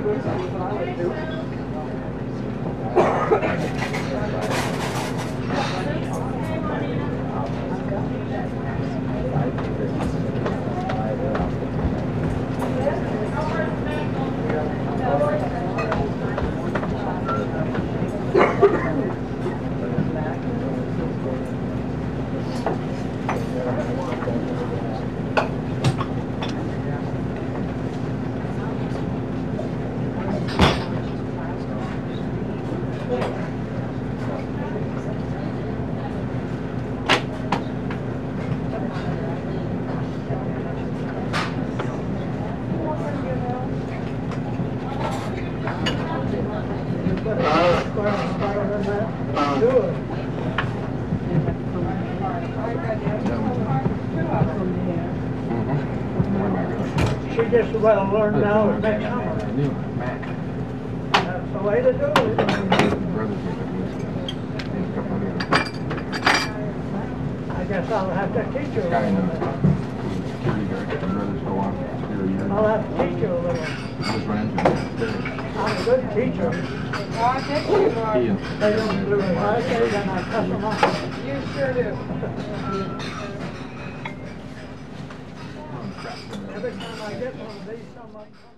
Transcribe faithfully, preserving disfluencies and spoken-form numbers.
She just well learned now and next summer. That's the way to do it. I guess I'll have to teach you a little bit. I'll have to teach you a little. I'm a good teacher. I bet you are. They don't do it right, then I cuss them off. You sure do. Every time I get one of these, somebody